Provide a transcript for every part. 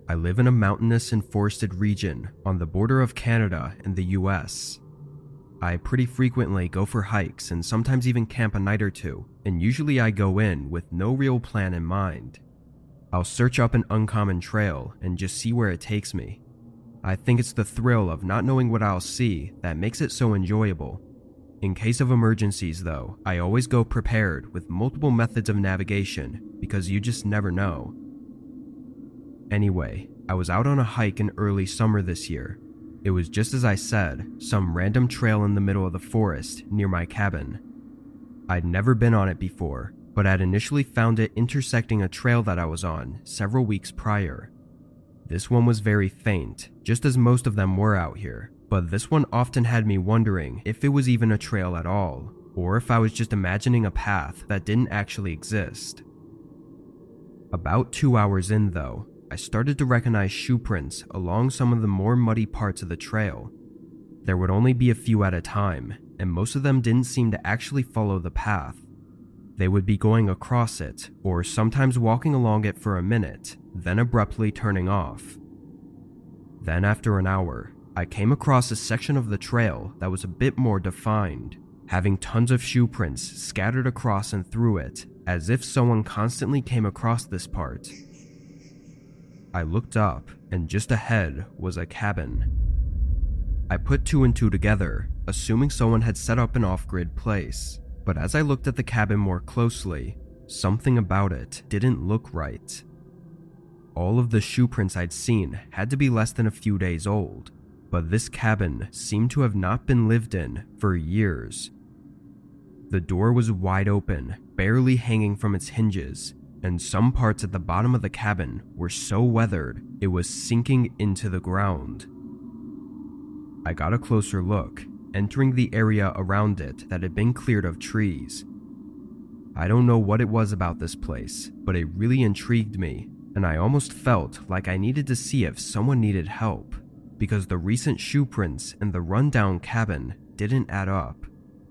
I live in a mountainous and forested region on the border of Canada and the US. I pretty frequently go for hikes and sometimes even camp a night or two, and usually I go in with no real plan in mind. I'll search up an uncommon trail and just see where it takes me. I think it's the thrill of not knowing what I'll see that makes it so enjoyable. In case of emergencies though, I always go prepared with multiple methods of navigation because you just never know. Anyway, I was out on a hike in early summer this year. It was just as I said, some random trail in the middle of the forest near my cabin. I'd never been on it before, but I'd initially found it intersecting a trail that I was on several weeks prior. This one was very faint, just as most of them were out here, but this one often had me wondering if it was even a trail at all, or if I was just imagining a path that didn't actually exist. About 2 hours in though, I started to recognize shoe prints along some of the more muddy parts of the trail. There would only be a few at a time, and most of them didn't seem to actually follow the path. They would be going across it, or sometimes walking along it for a minute, then abruptly turning off. Then after an hour, I came across a section of the trail that was a bit more defined, having tons of shoe prints scattered across and through it, as if someone constantly came across this part. I looked up, and just ahead was a cabin. I put two and two together, assuming someone had set up an off-grid place, but as I looked at the cabin more closely, something about it didn't look right. All of the shoe prints I'd seen had to be less than a few days old, but this cabin seemed to have not been lived in for years. The door was wide open, barely hanging from its hinges, and some parts at the bottom of the cabin were so weathered it was sinking into the ground. I got a closer look, entering the area around it that had been cleared of trees. I don't know what it was about this place, but it really intrigued me, and I almost felt like I needed to see if someone needed help, because the recent shoe prints in the rundown cabin didn't add up.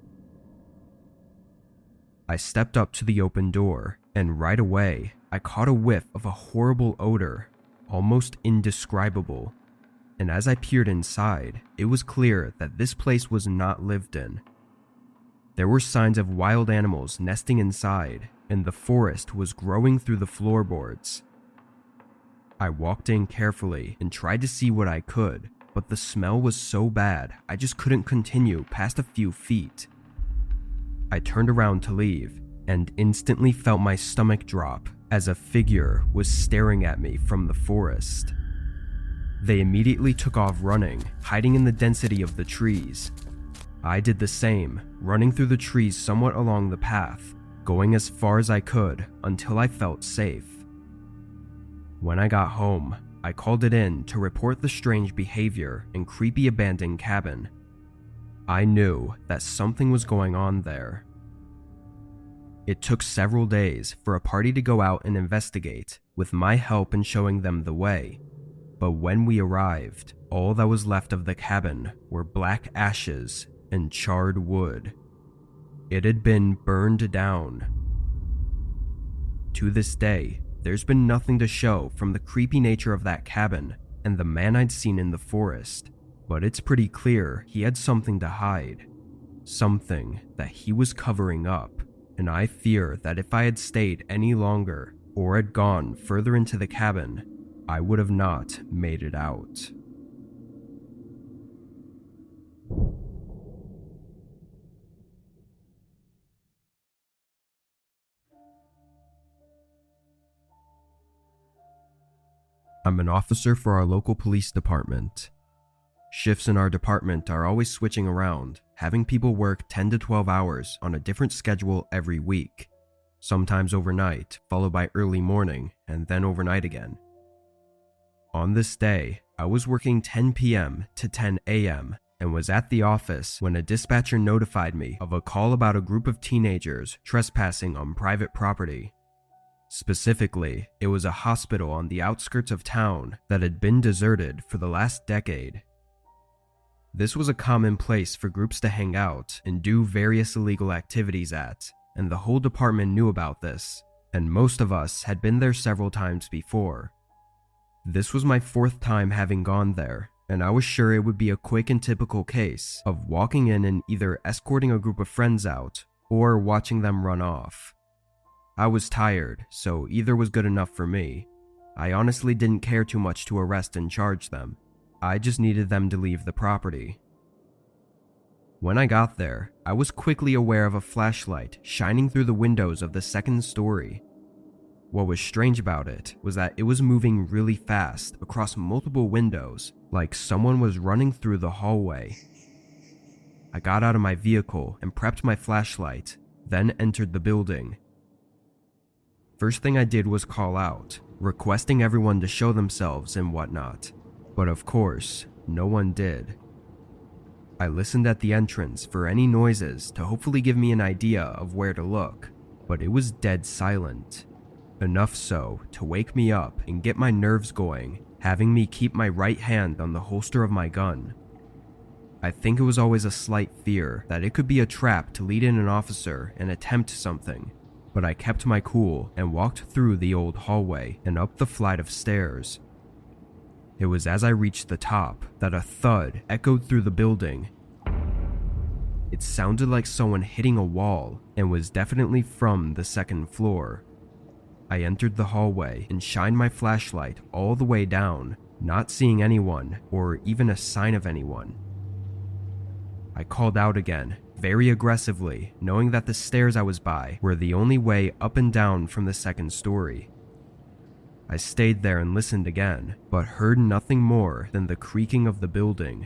I stepped up to the open door, and right away, I caught a whiff of a horrible odor, almost indescribable. And as I peered inside, it was clear that this place was not lived in. There were signs of wild animals nesting inside, and the forest was growing through the floorboards. I walked in carefully and tried to see what I could, but the smell was so bad I just couldn't continue past a few feet. I turned around to leave, and instantly felt my stomach drop as a figure was staring at me from the forest. They immediately took off running, hiding in the density of the trees. I did the same, running through the trees somewhat along the path, going as far as I could until I felt safe. When I got home, I called it in to report the strange behavior and creepy abandoned cabin. I knew that something was going on there. It took several days for a party to go out and investigate, with my help in showing them the way. But when we arrived, all that was left of the cabin were black ashes and charred wood. It had been burned down. To this day, there's been nothing to show from the creepy nature of that cabin and the man I'd seen in the forest, but it's pretty clear he had something to hide, something that he was covering up. And I fear that if I had stayed any longer or had gone further into the cabin, I would have not made it out. I'm an officer for our local police department. Shifts in our department are always switching around, having people work 10 to 12 hours on a different schedule every week, sometimes overnight, followed by early morning, and then overnight again. On this day, I was working 10 p.m. to 10 a.m. and was at the office when a dispatcher notified me of a call about a group of teenagers trespassing on private property. Specifically, it was a hospital on the outskirts of town that had been deserted for the last decade. This was a common place for groups to hang out and do various illegal activities at, and the whole department knew about this, and most of us had been there several times before. This was my fourth time having gone there, and I was sure it would be a quick and typical case of walking in and either escorting a group of friends out or watching them run off. I was tired, so either was good enough for me. I honestly didn't care too much to arrest and charge them. I just needed them to leave the property. When I got there, I was quickly aware of a flashlight shining through the windows of the second story. What was strange about it was that it was moving really fast across multiple windows, like someone was running through the hallway. I got out of my vehicle and prepped my flashlight, then entered the building. First thing I did was call out, requesting everyone to show themselves and whatnot. But of course, no one did. I listened at the entrance for any noises to hopefully give me an idea of where to look, but it was dead silent. Enough so to wake me up and get my nerves going, having me keep my right hand on the holster of my gun. I think it was always a slight fear that it could be a trap to lead in an officer and attempt something, but I kept my cool and walked through the old hallway and up the flight of stairs. It was as I reached the top that a thud echoed through the building. It sounded like someone hitting a wall and was definitely from the second floor. I entered the hallway and shined my flashlight all the way down, not seeing anyone or even a sign of anyone. I called out again, very aggressively, knowing that the stairs I was by were the only way up and down from the second story. I stayed there and listened again, but heard nothing more than the creaking of the building.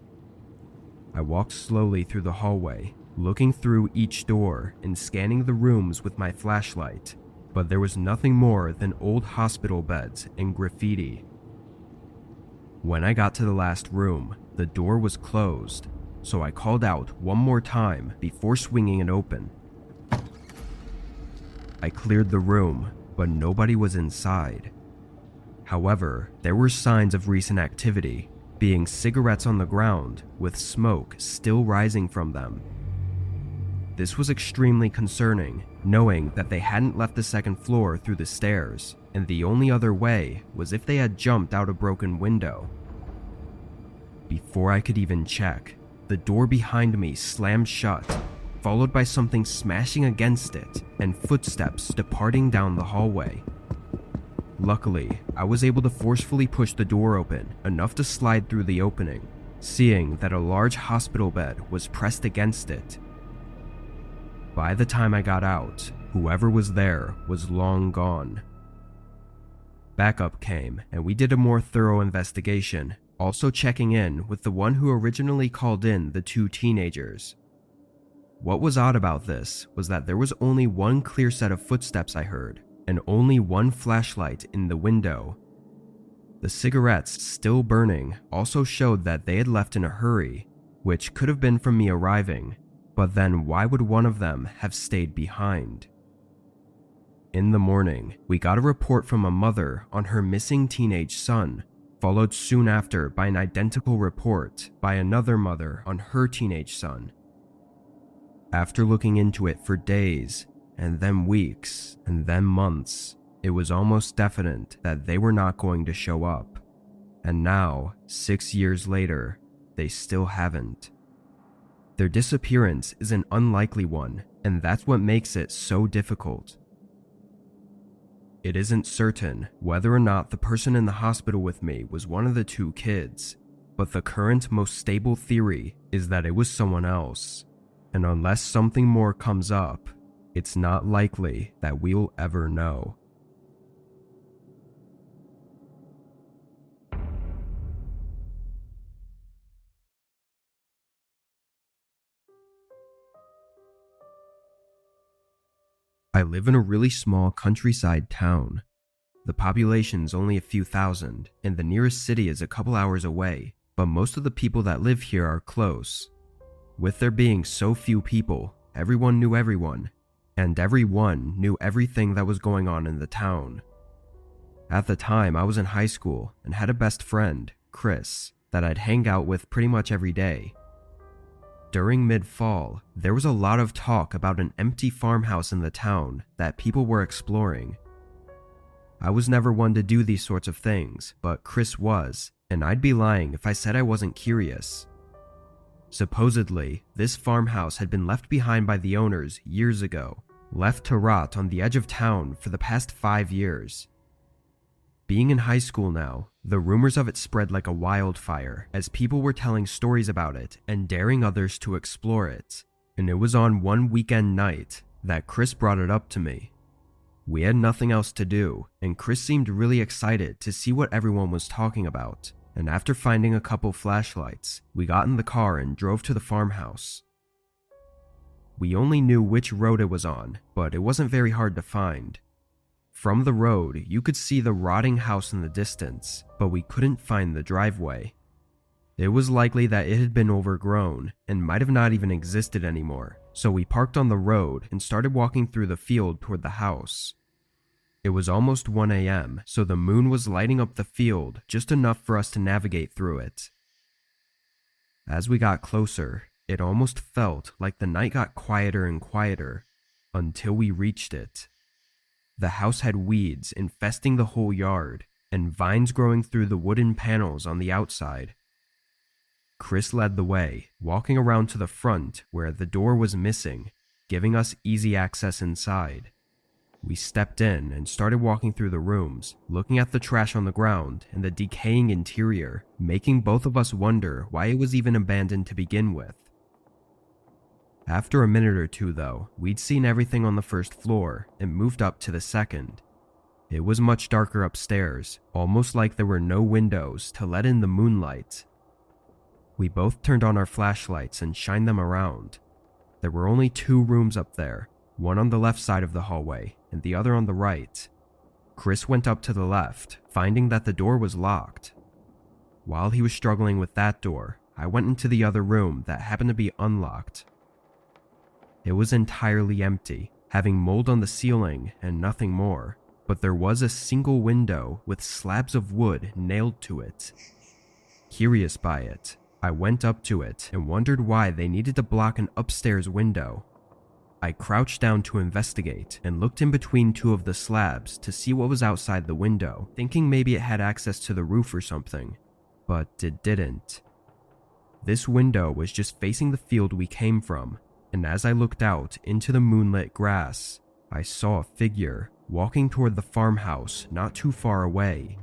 I walked slowly through the hallway, looking through each door and scanning the rooms with my flashlight, but there was nothing more than old hospital beds and graffiti. When I got to the last room, the door was closed, so I called out one more time before swinging it open. I cleared the room, but nobody was inside. However, there were signs of recent activity, being cigarettes on the ground with smoke still rising from them. This was extremely concerning, knowing that they hadn't left the second floor through the stairs, and the only other way was if they had jumped out a broken window. Before I could even check, the door behind me slammed shut, followed by something smashing against it and footsteps departing down the hallway. Luckily, I was able to forcefully push the door open enough to slide through the opening, seeing that a large hospital bed was pressed against it. By the time I got out, whoever was there was long gone. Backup came, and we did a more thorough investigation, also checking in with the one who originally called in the two teenagers. What was odd about this was that there was only one clear set of footsteps I heard, and only one flashlight in the window. The cigarettes still burning also showed that they had left in a hurry, which could have been from me arriving, but then why would one of them have stayed behind? In the morning, we got a report from a mother on her missing teenage son, followed soon after by an identical report by another mother on her teenage son. After looking into it for days, and then weeks, and then months, it was almost definite that they were not going to show up. And now, 6 years later, they still haven't. Their disappearance is an unlikely one, and that's what makes it so difficult. It isn't certain whether or not the person in the hospital with me was one of the two kids, but the current most stable theory is that it was someone else. And unless something more comes up, it's not likely that we'll ever know. I live in a really small countryside town. The population's only a few thousand, and the nearest city is a couple hours away, but most of the people that live here are close. With there being so few people, everyone knew everyone, and everyone knew everything that was going on in the town. At the time, I was in high school and had a best friend, Chris, that I'd hang out with pretty much every day. During mid-fall, there was a lot of talk about an empty farmhouse in the town that people were exploring. I was never one to do these sorts of things, but Chris was, and I'd be lying if I said I wasn't curious. Supposedly, this farmhouse had been left behind by the owners years ago, left to rot on the edge of town for the past 5 years. Being in high school now, the rumors of it spread like a wildfire as people were telling stories about it and daring others to explore it. And it was on one weekend night that Chris brought it up to me. We had nothing else to do, and Chris seemed really excited to see what everyone was talking about. And after finding a couple flashlights, we got in the car and drove to the farmhouse. We only knew which road it was on, but it wasn't very hard to find. From the road, you could see the rotting house in the distance, but we couldn't find the driveway. It was likely that it had been overgrown and might have not even existed anymore, so we parked on the road and started walking through the field toward the house. It was almost 1 a.m., so the moon was lighting up the field just enough for us to navigate through it. As we got closer, it almost felt like the night got quieter and quieter until we reached it. The house had weeds infesting the whole yard and vines growing through the wooden panels on the outside. Chris led the way, walking around to the front where the door was missing, giving us easy access inside. We stepped in and started walking through the rooms, looking at the trash on the ground and the decaying interior, making both of us wonder why it was even abandoned to begin with. After a minute or two though, we'd seen everything on the first floor and moved up to the second. It was much darker upstairs, almost like there were no windows to let in the moonlight. We both turned on our flashlights and shined them around. There were only 2 rooms up there, one on the left side of the hallway and the other on the right. Chris went up to the left, finding that the door was locked. While he was struggling with that door, I went into the other room that happened to be unlocked. It was entirely empty, having mold on the ceiling and nothing more, but there was a single window with slabs of wood nailed to it. Curious by it, I went up to it and wondered why they needed to block an upstairs window. I crouched down to investigate and looked in between 2 of the slabs to see what was outside the window, thinking maybe it had access to the roof or something, but it didn't. This window was just facing the field we came from, and as I looked out into the moonlit grass, I saw a figure walking toward the farmhouse not too far away.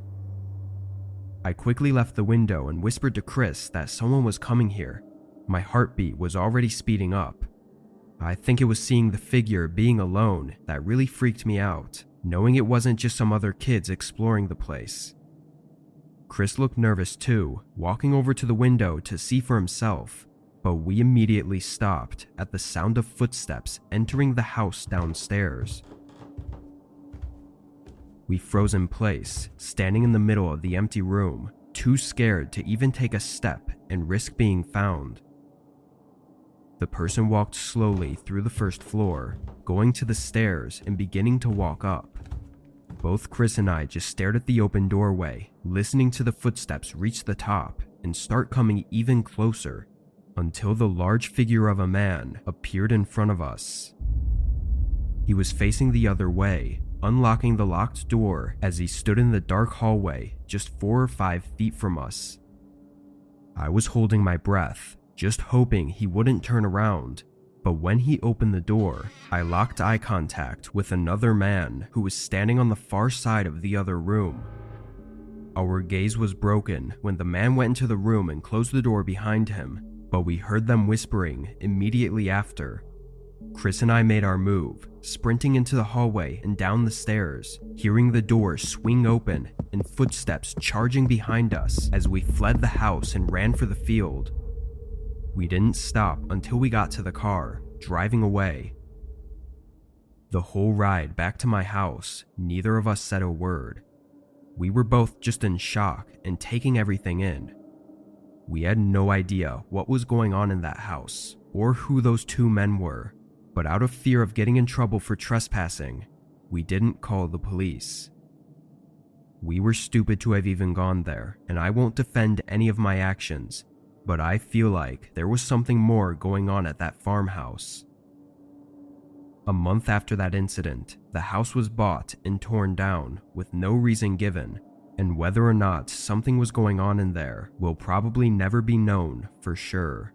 I quickly left the window and whispered to Chris that someone was coming here. My heartbeat was already speeding up. I think it was seeing the figure being alone that really freaked me out, knowing it wasn't just some other kids exploring the place. Chris looked nervous too, walking over to the window to see for himself, but we immediately stopped at the sound of footsteps entering the house downstairs. We froze in place, standing in the middle of the empty room, too scared to even take a step and risk being found. The person walked slowly through the first floor, going to the stairs and beginning to walk up. Both Chris and I just stared at the open doorway, listening to the footsteps reach the top and start coming even closer, until the large figure of a man appeared in front of us. He was facing the other way, unlocking the locked door as he stood in the dark hallway just 4 or 5 feet from us. I was holding my breath, just hoping he wouldn't turn around, but when he opened the door, I locked eye contact with another man who was standing on the far side of the other room. Our gaze was broken when the man went into the room and closed the door behind him, but we heard them whispering immediately after. Chris and I made our move, sprinting into the hallway and down the stairs, hearing the door swing open and footsteps charging behind us as we fled the house and ran for the field. We didn't stop until we got to the car, driving away. The whole ride back to my house, neither of us said a word. We were both just in shock and taking everything in. We had no idea what was going on in that house or who those 2 men were, but out of fear of getting in trouble for trespassing, we didn't call the police. We were stupid to have even gone there, and I won't defend any of my actions, but I feel like there was something more going on at that farmhouse. A month after that incident, the house was bought and torn down with no reason given, and whether or not something was going on in there will probably never be known for sure.